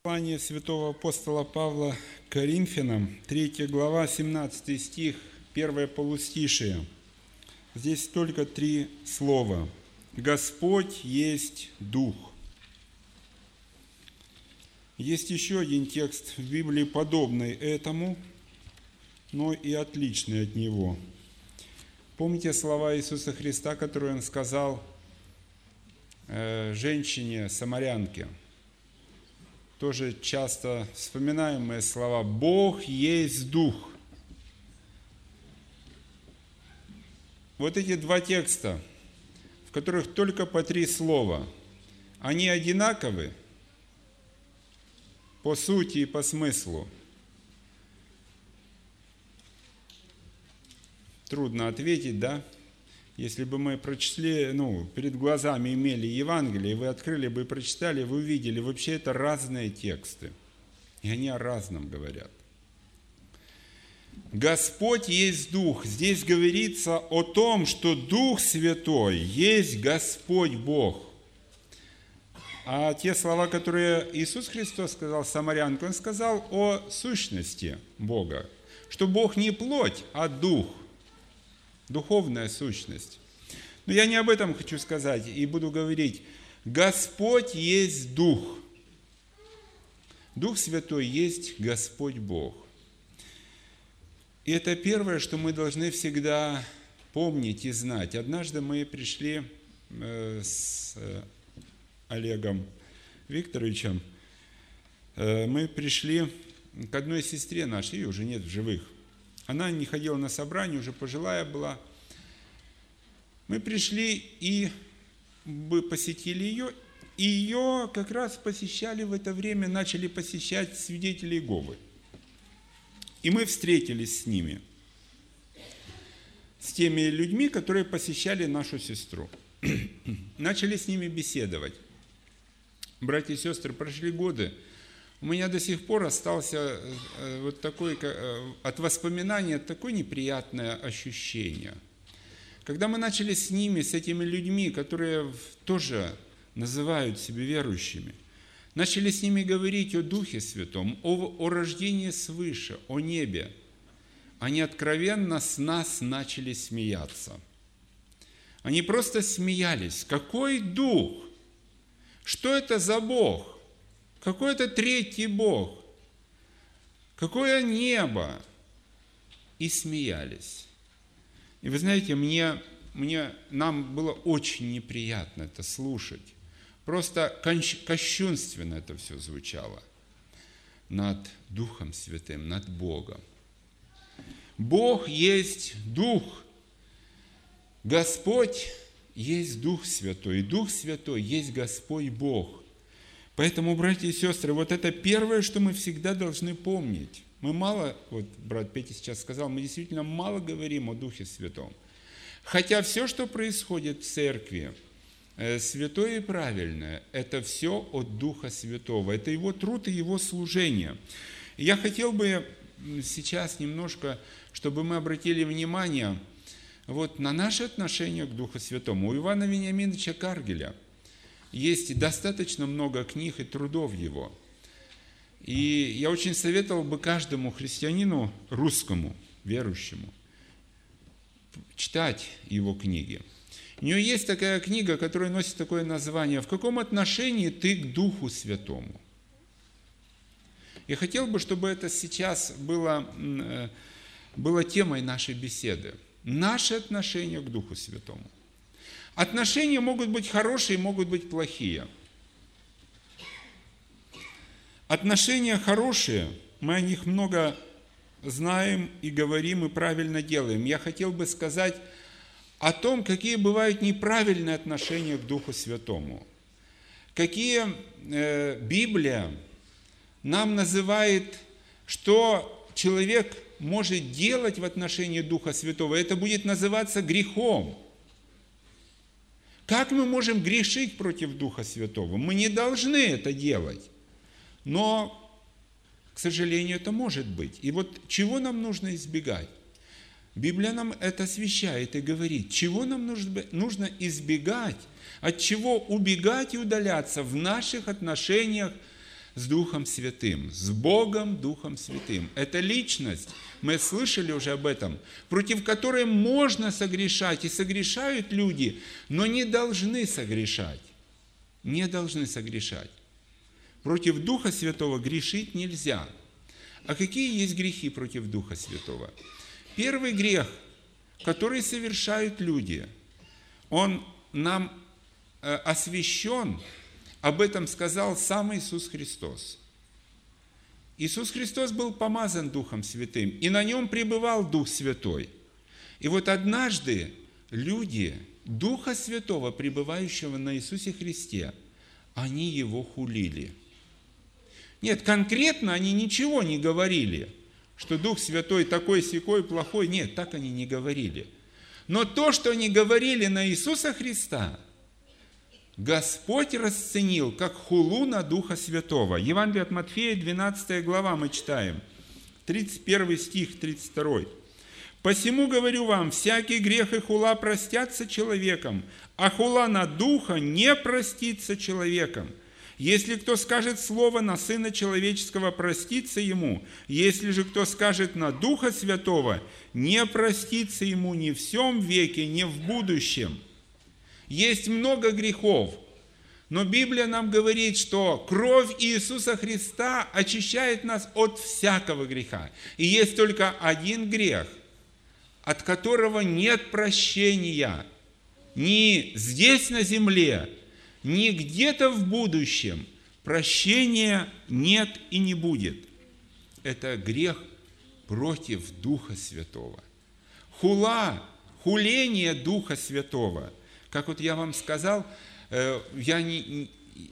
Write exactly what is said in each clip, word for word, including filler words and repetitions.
Послание святого апостола Павла к Коринфянам, третья глава, семнадцатый стих, первое полустишие. Здесь только три слова. Господь есть Дух. Есть еще один текст в Библии, подобный этому, но и отличный от него. Помните слова Иисуса Христа, которые Он сказал э, женщине-самарянке? Тоже часто вспоминаемые слова «Бог есть Дух». Вот эти два текста, в которых только по три слова, они одинаковы по сути и по смыслу. Трудно ответить, да? Если бы мы прочли, ну, перед глазами имели Евангелие, вы открыли бы и прочитали, вы увидели, вообще это разные тексты. И они о разном говорят. Господь есть Дух. Здесь говорится о том, что Дух Святой есть Господь Бог. А те слова, которые Иисус Христос сказал самарянке, Он сказал о сущности Бога. Что Бог не плоть, а Дух. Духовная сущность. Но я не об этом хочу сказать, и буду говорить. Господь есть Дух. Дух Святой есть Господь Бог. И это первое, что мы должны всегда помнить и знать. Однажды мы пришли с Олегом Викторовичем, мы пришли к одной сестре нашей, ее уже нет в живых. Она не ходила на собрание, уже пожилая была. Мы пришли и посетили ее, и ее как раз посещали в это время, начали посещать свидетели Иеговы. И мы встретились с ними, с теми людьми, которые посещали нашу сестру. Начали с ними беседовать. Братья и сестры, прошли годы. У меня до сих пор остался вот такой, от воспоминания такое неприятное ощущение. Когда мы начали с ними, с этими людьми, которые тоже называют себя верующими, начали с ними говорить о Духе Святом, о, о рождении свыше, о небе, они откровенно с нас начали смеяться. Они просто смеялись. Какой Дух? Что это за Бог? Какой это третий Бог? Какое небо? И смеялись. И вы знаете, мне, мне, нам было очень неприятно это слушать. Просто кощунственно это все звучало над Духом Святым, над Богом. Бог есть Дух. Господь есть Дух Святой. И Дух Святой есть Господь Бог. Поэтому, братья и сестры, вот это первое, что мы всегда должны помнить. Мы мало, вот брат Петя сейчас сказал, мы действительно мало говорим о Духе Святом. Хотя все, что происходит в церкви, святое и правильное, это все от Духа Святого. Это Его труд и Его служение. И я хотел бы сейчас немножко, чтобы мы обратили внимание вот на наше отношение к Духу Святому. У Ивана Вениаминовича Каргеля есть достаточно много книг и трудов его. И я очень советовал бы каждому христианину русскому, верующему, читать его книги. У него есть такая книга, которая носит такое название «В каком отношении ты к Духу Святому?». Я хотел бы, чтобы это сейчас было, было темой нашей беседы. Наше отношение к Духу Святому. Отношения могут быть хорошие, могут быть плохие. Отношения хорошие, мы о них много знаем и говорим, и правильно делаем. Я хотел бы сказать о том, какие бывают неправильные отношения к Духу Святому. Какие э, Библия нам называет, что человек может делать в отношении Духа Святого. Это будет называться грехом. Как мы можем грешить против Духа Святого? Мы не должны это делать. Но, к сожалению, это может быть. И вот чего нам нужно избегать? Библия нам это освещает и говорит, чего нам нужно избегать, от чего убегать и удаляться в наших отношениях с Духом Святым, с Богом Духом Святым. Это личность, мы слышали уже об этом, против которой можно согрешать, и согрешают люди, но не должны согрешать. Не должны согрешать. Против Духа Святого грешить нельзя. А какие есть грехи против Духа Святого? Первый грех, который совершают люди, он нам освящен. Об этом сказал сам Иисус Христос. Иисус Христос был помазан Духом Святым, и на нем пребывал Дух Святой. И вот однажды люди Духа Святого, пребывающего на Иисусе Христе, они его хулили. Нет, конкретно они ничего не говорили, что Дух Святой такой-сякой, плохой. Нет, так они не говорили. Но то, что они говорили на Иисуса Христа, Господь расценил как хулу на Духа Святого. Евангелие от Матфея, двенадцатая глава, мы читаем, тридцать первый стих, тридцать второй. «Посему говорю вам, всякий грех и хула простятся человеком, а хула на Духа не простится человеком. Если кто скажет слово на Сына Человеческого, простится ему. Если же кто скажет на Духа Святого, не простится ему ни в сем веке, ни в будущем». Есть много грехов, но Библия нам говорит, что кровь Иисуса Христа очищает нас от всякого греха. И есть только один грех, от которого нет прощения ни здесь на земле, ни где-то в будущем. Прощения нет и не будет. Это грех против Духа Святого. Хула, хуление Духа Святого. Как вот я вам сказал, я не,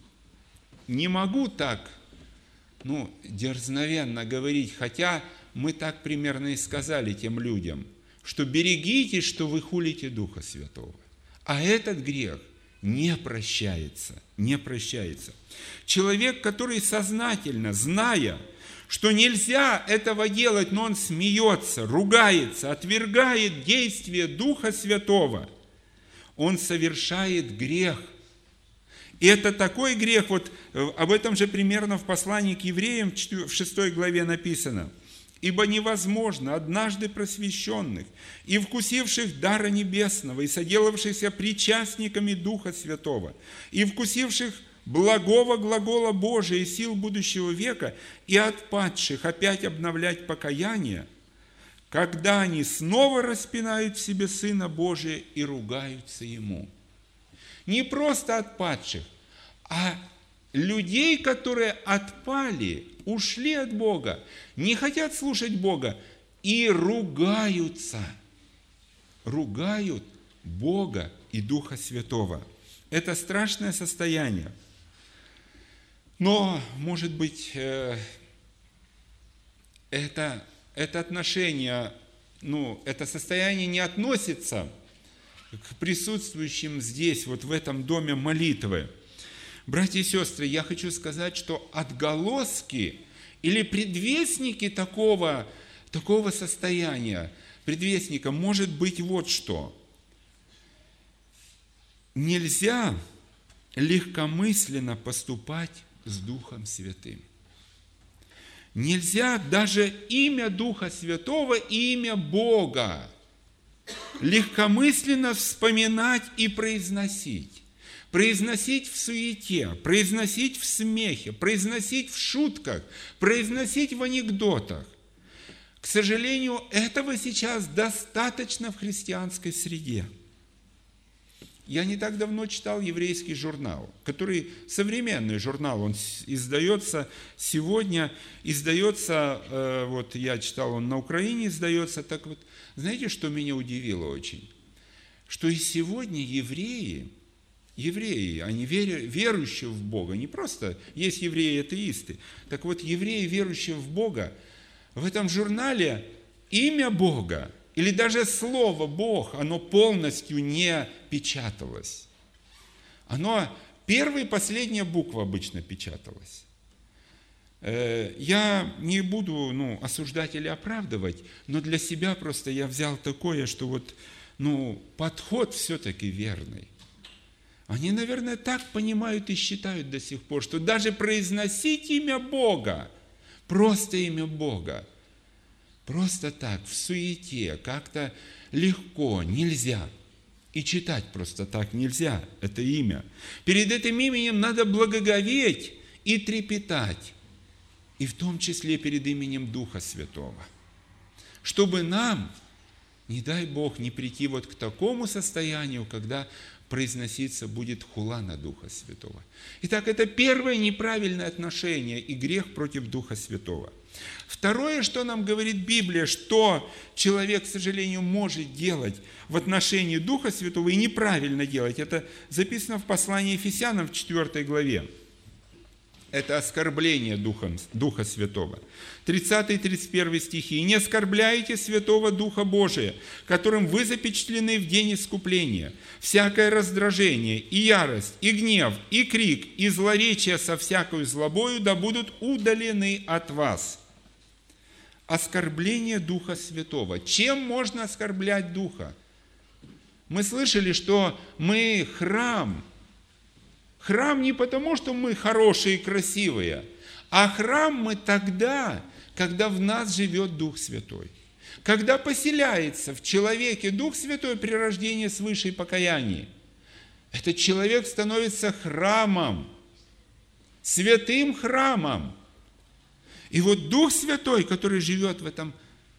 не могу так, ну, дерзновенно говорить, хотя мы так примерно и сказали тем людям, что берегитесь, что вы хулите Духа Святого. А этот грех не прощается, не прощается. Человек, который сознательно, зная, что нельзя этого делать, но он смеется, ругается, отвергает действие Духа Святого, он совершает грех. И это такой грех, вот об этом же примерно в послании к евреям в шестой главе написано. «Ибо невозможно однажды просвещенных и вкусивших дара небесного, и соделавшихся причастниками Духа Святого, и вкусивших благого глагола Божия и сил будущего века, и отпадших опять обновлять покаяние, когда они снова распинают в себе Сына Божия и ругаются Ему». Не просто отпадших, а людей, которые отпали, ушли от Бога, не хотят слушать Бога и ругаются. Ругают Бога и Духа Святого. Это страшное состояние. Но, может быть, это... Это отношение, ну, это состояние не относится к присутствующим здесь, вот в этом доме молитвы. Братья и сестры, я хочу сказать, что отголоски или предвестники такого, такого состояния, предвестника может быть вот что. Нельзя легкомысленно поступать с Духом Святым. Нельзя даже имя Духа Святого и имя Бога легкомысленно вспоминать и произносить. Произносить в суете, произносить в смехе, произносить в шутках, произносить в анекдотах. К сожалению, этого сейчас достаточно в христианской среде. Я не так давно читал еврейский журнал, который современный журнал, он издается сегодня, издается, вот я читал, он на Украине издается. Так вот, знаете, что меня удивило очень? Что и сегодня евреи, евреи, они верующие в Бога, не просто есть евреи-атеисты, так вот, евреи, верующие в Бога, в этом журнале имя Бога, или даже слово «Бог», оно полностью не печаталось. Оно, первая и последняя буква обычно печаталась. Я не буду ну, осуждать или оправдывать, но для себя просто я взял такое, что вот, ну, подход все-таки верный. Они, наверное, так понимают и считают до сих пор, что даже произносить имя Бога, просто имя Бога, просто так, в суете, как-то легко, нельзя. И читать просто так нельзя, это имя. Перед этим именем надо благоговеть и трепетать, и в том числе перед именем Духа Святого. Чтобы нам, не дай Бог, не прийти вот к такому состоянию, когда произноситься будет хула на Духа Святого. Итак, это первое неправильное отношение и грех против Духа Святого. Второе, что нам говорит Библия, что человек, к сожалению, может делать в отношении Духа Святого и неправильно делать, это записано в послании Ефесянам в четвёртой главе. Это оскорбление Духом, Духа Святого. тридцатый тридцать первый стихи. «И не оскорбляйте Святого Духа Божия, которым вы запечатлены в день искупления. Всякое раздражение, и ярость, и гнев, и крик, и злоречие со всякою злобою да будут удалены от вас». Оскорбление Духа Святого. Чем можно оскорблять Духа? Мы слышали, что мы храм. Храм не потому, что мы хорошие и красивые, а храм мы тогда, когда в нас живет Дух Святой. Когда поселяется в человеке Дух Святой при рождении свыше и покаянии, этот человек становится храмом, святым храмом. И вот Дух Святой, который живет в этом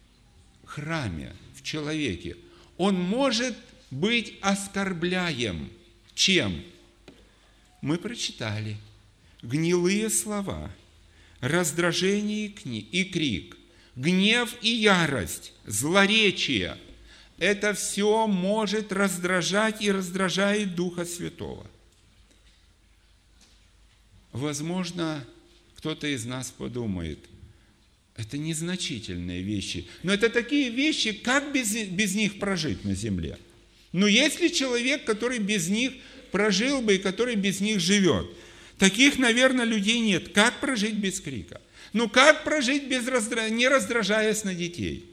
храме, в человеке, он может быть оскорбляем. Чем? Мы прочитали гнилые слова, раздражение и крик, гнев и ярость, злоречие. Это все может раздражать и раздражает Духа Святого. Возможно, кто-то из нас подумает, это незначительные вещи, но это такие вещи, как без, без них прожить на земле? Но есть ли человек, который без них прожил бы и который без них живет? Таких, наверное, людей нет. Как прожить без крика? Ну, как прожить без раздра... не раздражаясь на детей?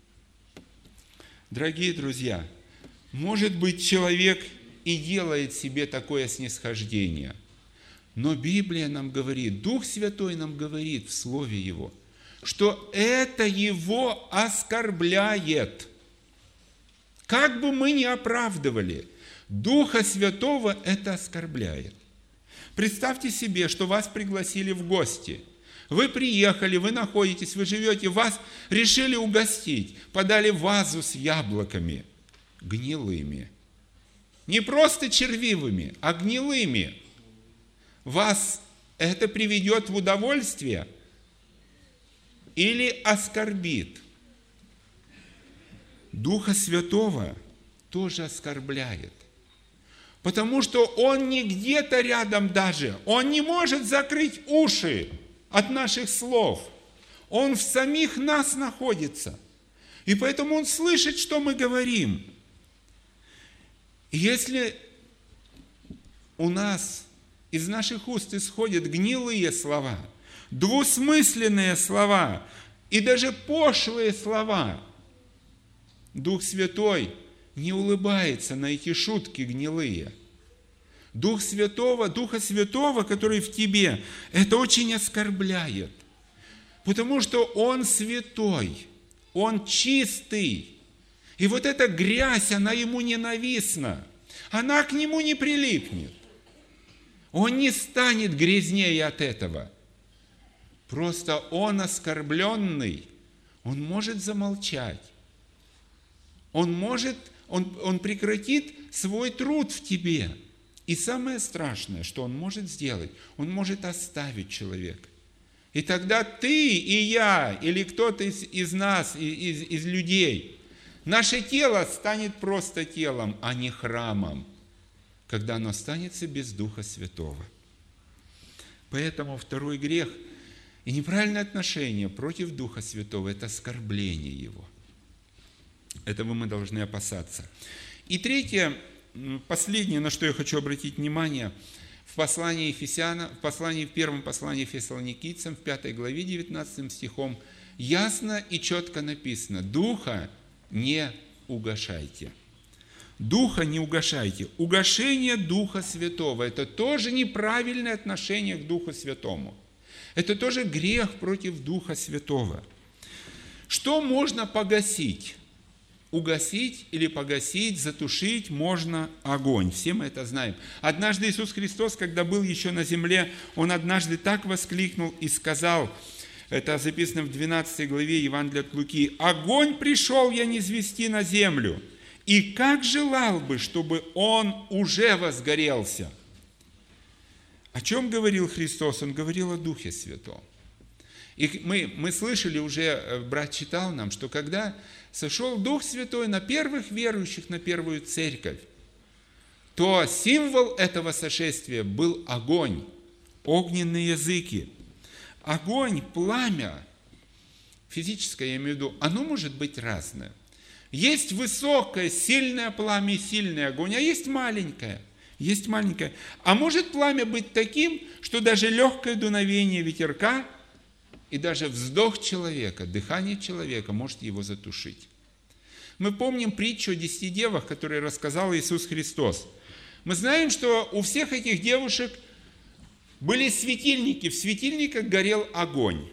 Дорогие друзья, может быть, человек и делает себе такое снисхождение, но Библия нам говорит, Дух Святой нам говорит в Слове Его, что это его оскорбляет. Как бы мы ни оправдывали, Духа Святого это оскорбляет. Представьте себе, что вас пригласили в гости. Вы приехали, вы находитесь, вы живете, вас решили угостить, подали вазу с яблоками гнилыми. Не просто червивыми, а гнилыми. Вас это приведет в удовольствие или оскорбит? Духа Святого тоже оскорбляет. Потому что Он не где-то рядом даже. Он не может закрыть уши от наших слов. Он в самих нас находится. И поэтому Он слышит, что мы говорим. И если у нас из наших уст исходят гнилые слова, двусмысленные слова и даже пошлые слова, Дух Святой не улыбается на эти шутки гнилые. Дух Святого, Духа Святого, который в тебе, это очень оскорбляет. Потому что Он святой, Он чистый. И вот эта грязь, она Ему ненавистна. Она к Нему не прилипнет. Он не станет грязнее от этого. Просто Он оскорбленный, Он может замолчать. Он может, он, он прекратит свой труд в тебе. И самое страшное, что Он может сделать, Он может оставить человека. И тогда ты и я, или кто-то из, из нас, из, из людей, наше тело станет просто телом, а не храмом, когда оно останется без Духа Святого. Поэтому второй грех и неправильное отношение против Духа Святого – это оскорбление Его. Этого мы должны опасаться. И третье, последнее, на что я хочу обратить внимание, в послании Ефесянам, в послании, в первом послании Фессалоникийцам, в пятой главе, девятнадцатым стихом, ясно и четко написано: «Духа не угашайте». Духа не угашайте. Угашение Духа Святого – это тоже неправильное отношение к Духу Святому. Это тоже грех против Духа Святого. Что можно погасить? Угасить или погасить, затушить можно огонь. Все мы это знаем. Однажды Иисус Христос, когда был еще на земле, Он однажды так воскликнул и сказал, это записано в двенадцатой главе Евангелия от Луки, «Огонь пришел я низвести на землю, и как желал бы, чтобы он уже возгорелся». О чем говорил Христос? Он говорил о Духе Святом. И мы, мы слышали уже, брат читал нам, что когда сошел Дух Святой на первых верующих, на первую церковь, то символ этого сошествия был огонь, огненные языки. Огонь, пламя, физическое, я имею в виду, оно может быть разное. Есть высокое, сильное пламя и сильный огонь, а есть маленькое. Есть маленькое. А может пламя быть таким, что даже легкое дуновение ветерка и даже вздох человека, дыхание человека может его затушить. Мы помним притчу о десяти девах, которую рассказал Иисус Христос. Мы знаем, что у всех этих девушек были светильники, в светильниках горел огонь.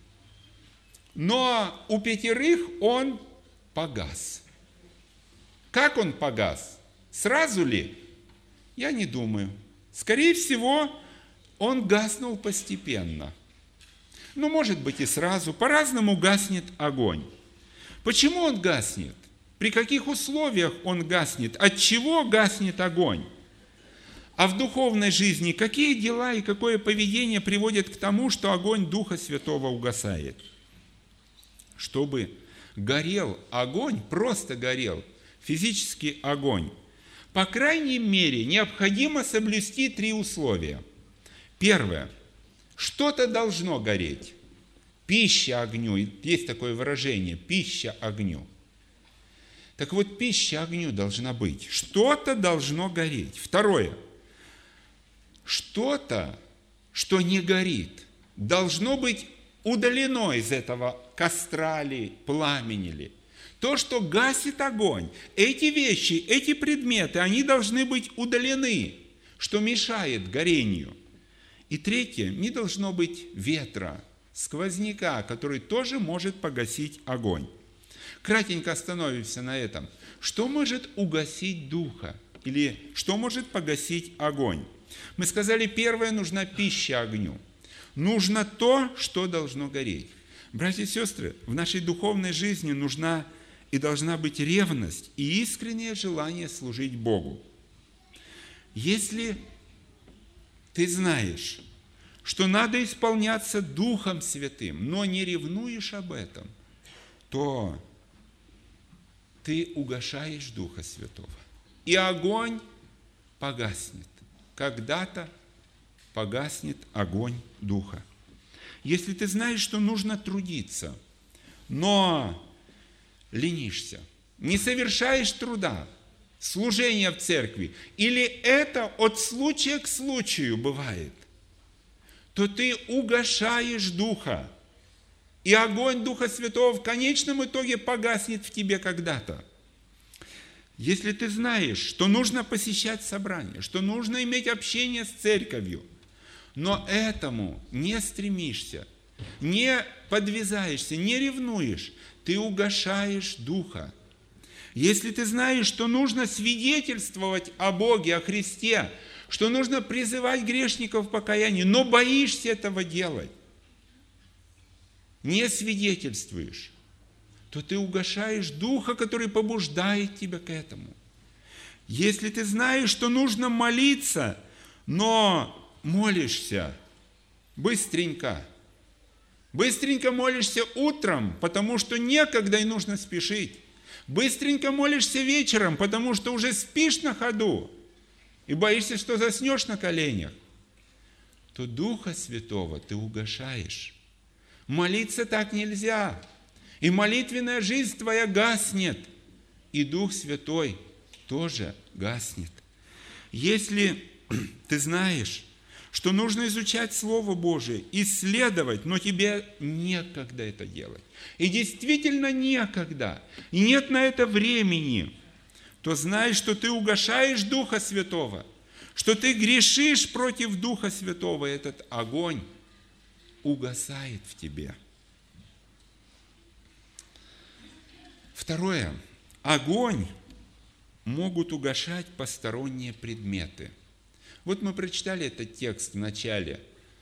Но у пятерых он погас. Как он погас? Сразу ли? Я не думаю. Скорее всего, он гаснул постепенно. Ну, может быть, и сразу. По-разному гаснет огонь. Почему он гаснет? При каких условиях он гаснет? От чего гаснет огонь? А в духовной жизни какие дела и какое поведение приводят к тому, что огонь Духа Святого угасает? Чтобы горел огонь, просто горел, физический огонь, по крайней мере, необходимо соблюсти три условия. Первое. Что-то должно гореть. Пища огню. Есть такое выражение. Пища огню. Так вот, пища огню должна быть. Что-то должно гореть. Второе. Что-то, что не горит, должно быть удалено из этого костра ли, пламени ли. То, что гасит огонь, эти вещи, эти предметы, они должны быть удалены, что мешает горению. И третье, не должно быть ветра, сквозняка, который тоже может погасить огонь. Кратенько остановимся на этом. Что может угасить духа? Или что может погасить огонь? Мы сказали, первое, нужна пища огню. Нужно то, что должно гореть. Братья и сестры, в нашей духовной жизни нужна и должна быть ревность и искреннее желание служить Богу. Если ты знаешь, что надо исполняться Духом Святым, но не ревнуешь об этом, то ты угашаешь Духа Святого. И огонь погаснет. Когда-то погаснет огонь Духа. Если ты знаешь, что нужно трудиться, но ленишься, не совершаешь труда, служения в церкви, или это от случая к случаю бывает, то ты угашаешь Духа, и огонь Духа Святого в конечном итоге погаснет в тебе когда-то. Если ты знаешь, что нужно посещать собрания, что нужно иметь общение с церковью, но этому не стремишься, не подвязаешься, не ревнуешь, ты угашаешь Духа. Если ты знаешь, что нужно свидетельствовать о Боге, о Христе, что нужно призывать грешников к покаянию, но боишься этого делать, не свидетельствуешь, то ты угашаешь Духа, который побуждает тебя к этому. Если ты знаешь, что нужно молиться, но молишься быстренько, быстренько молишься утром, потому что некогда и нужно спешить, быстренько молишься вечером, потому что уже спишь на ходу и боишься, что заснешь на коленях, то Духа Святого ты угашаешь. Молиться так нельзя. И молитвенная жизнь твоя гаснет, и Дух Святой тоже гаснет. Если ты знаешь, что нужно изучать Слово Божие, исследовать, но тебе некогда это делать, и действительно некогда, и нет на это времени, то знай, что ты угашаешь Духа Святого, что ты грешишь против Духа Святого, и этот огонь угасает в тебе. Второе. Огонь могут угашать посторонние предметы. Вот мы прочитали этот текст в начале.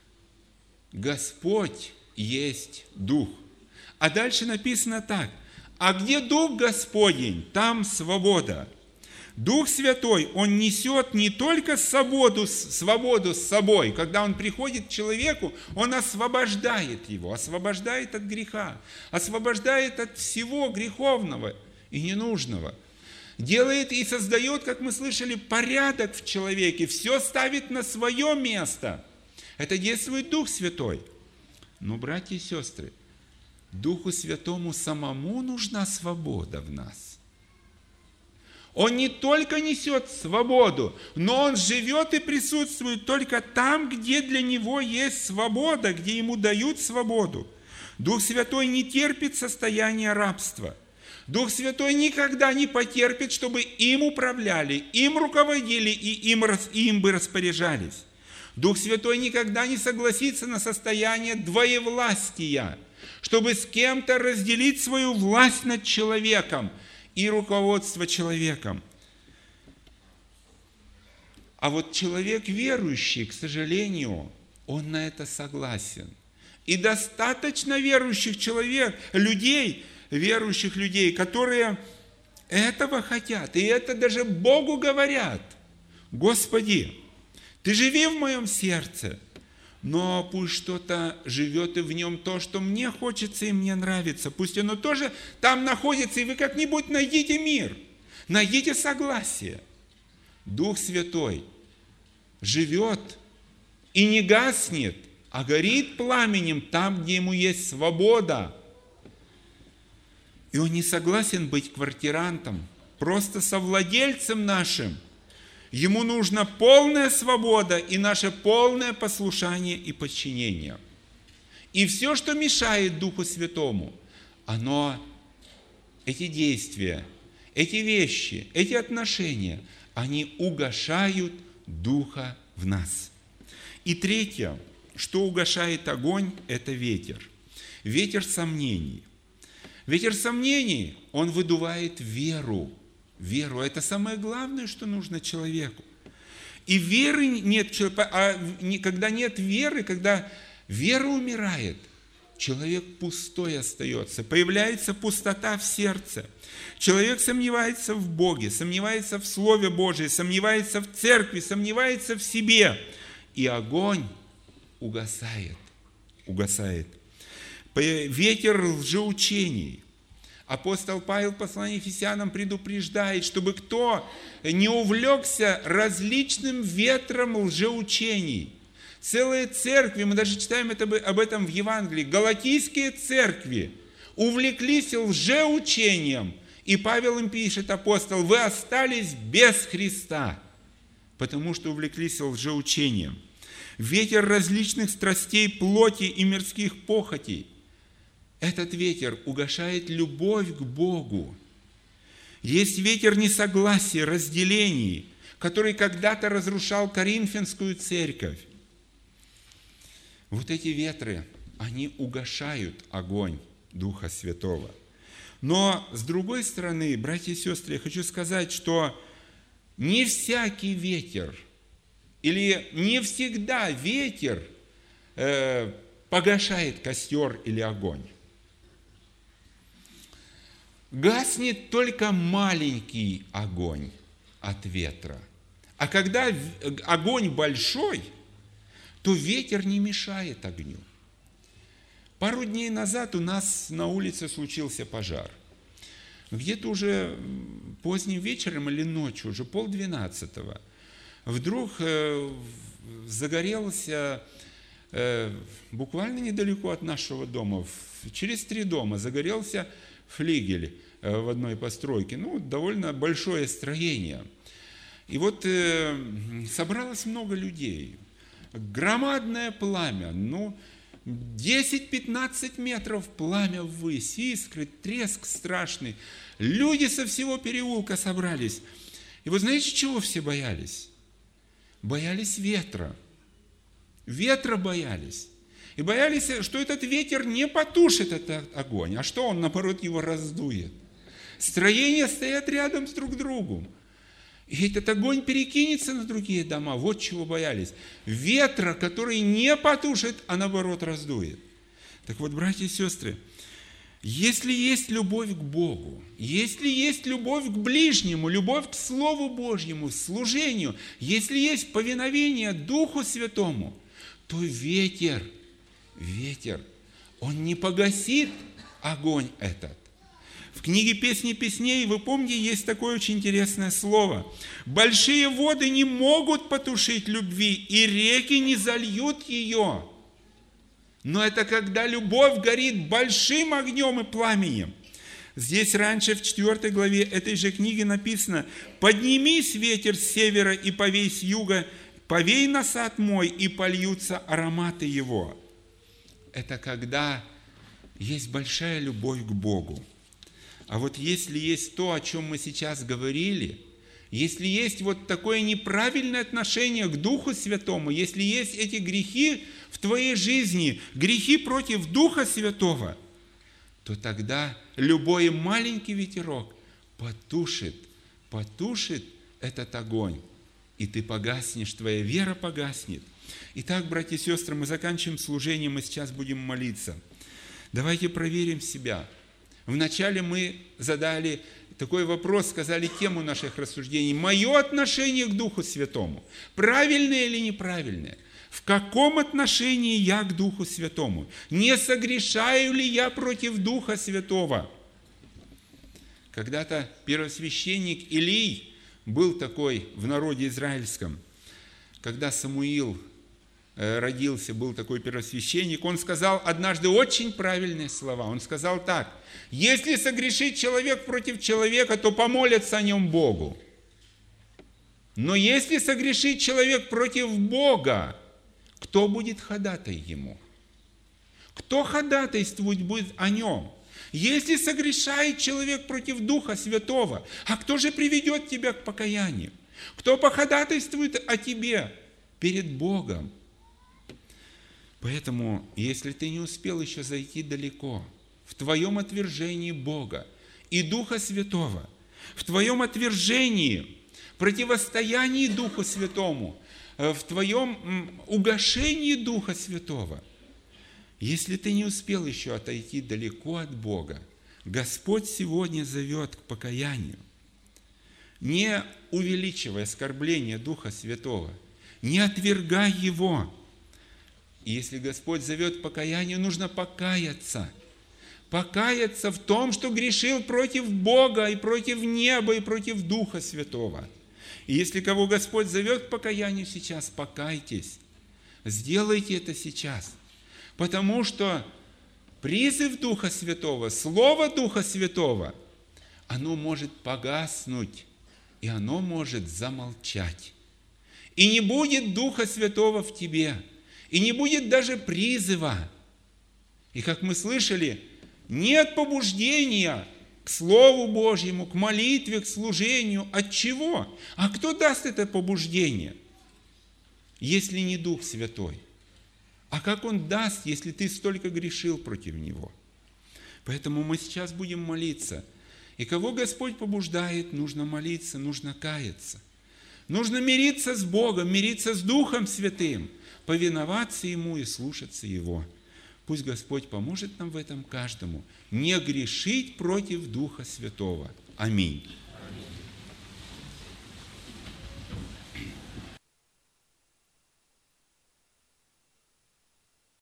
Господь есть Дух. А дальше написано так. А где Дух Господень, там свобода. Дух Святой, Он несет не только свободу, свободу с собой. Когда Он приходит к человеку, Он освобождает его, освобождает от греха, освобождает от всего греховного и ненужного. Делает и создает, как мы слышали, порядок в человеке, все ставит на свое место. Это действует Дух Святой. Но, братья и сестры, Духу Святому самому нужна свобода в нас. Он не только несет свободу, но Он живет и присутствует только там, где для Него есть свобода, где Ему дают свободу. Дух Святой не терпит состояния рабства. Дух Святой никогда не потерпит, чтобы им управляли, им руководили и им, и им бы распоряжались. Дух Святой никогда не согласится на состояние двоевластия, чтобы с кем-то разделить свою власть над человеком и руководство человеком. А вот человек верующий, к сожалению, он на это согласен. И достаточно верующих человек, людей, верующих людей, которые этого хотят, и это даже Богу говорят. Господи, Ты живи в моем сердце, но пусть что-то живет и в нем то, что мне хочется и мне нравится. Пусть оно тоже там находится, и вы как-нибудь найдите мир, найдите согласие. Дух Святой живет и не гаснет, а горит пламенем там, где ему есть свобода. И он не согласен быть квартирантом, просто совладельцем нашим. Ему нужна полная свобода и наше полное послушание и подчинение. И все, что мешает Духу Святому, оно, эти действия, эти вещи, эти отношения, они угашают Духа в нас. И третье, что угашает огонь, это ветер. Ветер сомнений. Ветер сомнений, он выдувает веру. Веру – это самое главное, что нужно человеку. И веры нет, а когда нет веры, когда вера умирает, человек пустой остается, появляется пустота в сердце. Человек сомневается в Боге, сомневается в Слове Божьем, сомневается в церкви, сомневается в себе. И огонь угасает, угасает. Ветер лжеучений. Апостол Павел в послании Ефесянам предупреждает, чтобы кто не увлекся различным ветром лжеучений. Целые церкви, мы даже читаем это, об этом в Евангелии, галатийские церкви увлеклись лжеучением. И Павел им пишет, апостол, вы остались без Христа, потому что увлеклись лжеучением. Ветер различных страстей плоти и мирских похотей. Этот ветер угашает любовь к Богу. Есть ветер несогласия, разделений, который когда-то разрушал Коринфянскую церковь. Вот эти ветры, они угашают огонь Духа Святого. Но, с другой стороны, братья и сестры, я хочу сказать, что не всякий ветер, или не всегда ветер э, погашает костер или огонь. Гаснет только маленький огонь от ветра. А когда огонь большой, то ветер не мешает огню. Пару дней назад у нас на улице случился пожар. Где-то уже поздним вечером или ночью, уже полдвенадцатого, вдруг загорелся буквально недалеко от нашего дома, через три дома загорелся флигель в одной постройке, ну, довольно большое строение. И вот э, собралось много людей, громадное пламя, ну, десять-пятнадцать метров пламя ввысь, искры, треск страшный. Люди со всего переулка собрались. И вы знаете, чего все боялись? Боялись ветра. Ветра боялись. И боялись, что этот ветер не потушит этот огонь, а что он, наоборот, его раздует. Строения стоят рядом с друг другом. И этот огонь перекинется на другие дома. Вот чего боялись. Ветра, который не потушит, а наоборот раздует. Так вот, братья и сестры, если есть любовь к Богу, если есть любовь к ближнему, любовь к Слову Божьему, служению, если есть повиновение Духу Святому, то ветер, ветер, он не погасит огонь этот. В книге «Песни песней», вы помните, есть такое очень интересное слово. «Большие воды не могут потушить любви, и реки не зальют ее». Но это когда любовь горит большим огнем и пламенем. Здесь раньше в четвёртой главе этой же книги написано: «Поднимись, ветер с севера, и повей с юга, повей на сад мой, и польются ароматы его». Это когда есть большая любовь к Богу. А вот если есть то, о чем мы сейчас говорили, если есть вот такое неправильное отношение к Духу Святому, если есть эти грехи в твоей жизни, грехи против Духа Святого, то тогда любой маленький ветерок потушит, потушит этот огонь, и ты погаснешь, твоя вера погаснет. Итак, братья и сестры, мы заканчиваем служение, мы сейчас будем молиться. Давайте проверим себя. Вначале мы задали такой вопрос, сказали тему наших рассуждений. Мое отношение к Духу Святому, правильное или неправильное? В каком отношении я к Духу Святому? Не согрешаю ли я против Духа Святого? Когда-то первосвященник Илий был такой в народе израильском. Когда Самуил родился, был такой первосвященник, он сказал однажды очень правильные слова. Он сказал так: если согрешит человек против человека, то помолятся о нем Богу. Но если согрешит человек против Бога, кто будет ходатай ему? Кто ходатайствовать будет о нем? Если согрешает человек против Духа Святого, а кто же приведет тебя к покаянию? Кто походатайствует о тебе перед Богом? Поэтому, если ты не успел еще зайти далеко в твоем отвержении Бога и Духа Святого, в твоем отвержении, противостоянии Духу Святому, в твоем угошении Духа Святого, если ты не успел еще отойти далеко от Бога, Господь сегодня зовет к покаянию. Не увеличивай оскорбление Духа Святого, не отвергай Его. И если Господь зовет к покаянию, нужно покаяться. Покаяться в том, что грешил против Бога, и против неба, и против Духа Святого. И если кого Господь зовет к покаянию сейчас, покайтесь. Сделайте это сейчас. Потому что призыв Духа Святого, Слово Духа Святого, оно может погаснуть, и оно может замолчать. И не будет Духа Святого в тебе. И не будет даже призыва. И как мы слышали, нет побуждения к Слову Божьему, к молитве, к служению. От чего? А кто даст это побуждение, если не Дух Святой? А как Он даст, если ты столько грешил против Него? Поэтому мы сейчас будем молиться. И кого Господь побуждает, нужно молиться, нужно каяться. Нужно мириться с Богом, мириться с Духом Святым, повиноваться Ему и слушаться Его. Пусть Господь поможет нам в этом каждому не грешить против Духа Святого. Аминь.